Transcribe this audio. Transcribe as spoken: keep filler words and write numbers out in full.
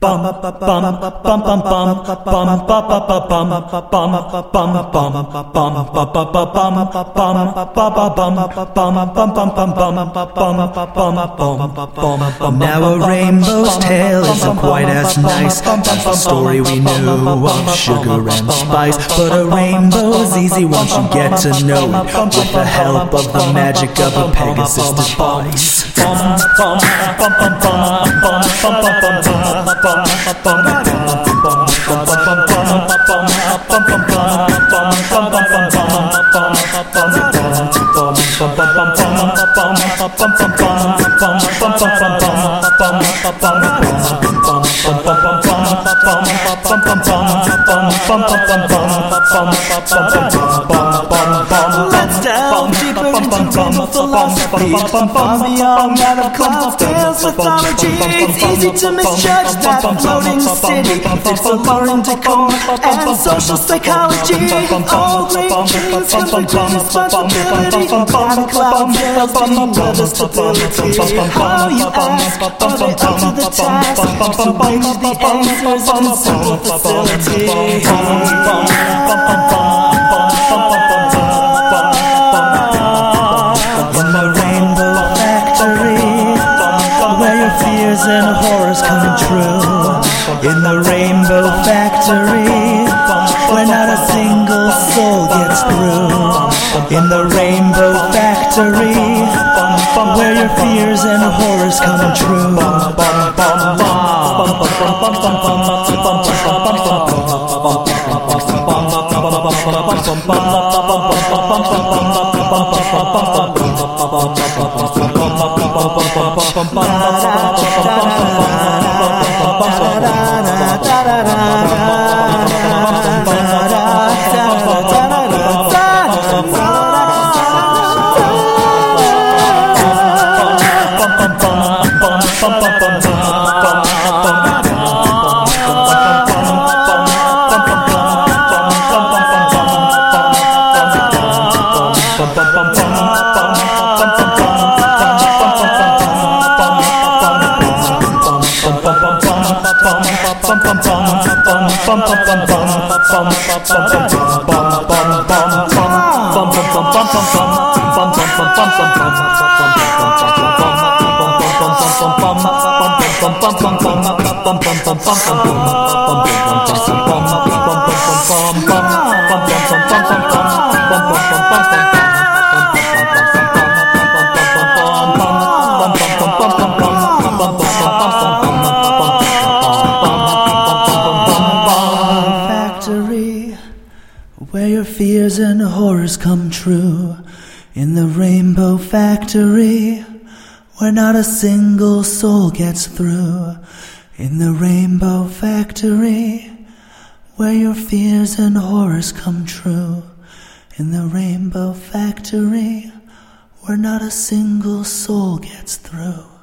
bum bum bum bum bum bum bum bum bum bum bum. Now a rainbow's tale isn't quite as nice as the story we knew of sugar and spice, but a rainbow's easy once you get to know it with the help of the magic of a Pegasus device. Let's delve deeper into rainbow philosophy, beyond that of clouds, tales, mythology. It's easy to misjudge that floating city. It's alluring decor and social psychology. All great dreams from the great responsibility. That of cloud tales, weather stability. How you ask, are they up to the task? To wage the answers in simple facility. Fears and horrors come true. In the Rainbow Factory, where not a single soul gets through. In the Rainbow Factory, where your fears and horrors come true. Where your fears and horrors come true. In the Rainbow Factory, where not a single soul gets through. In the Rainbow Factory, where your fears and horrors come true. In the Rainbow Factory, where not a single soul gets through.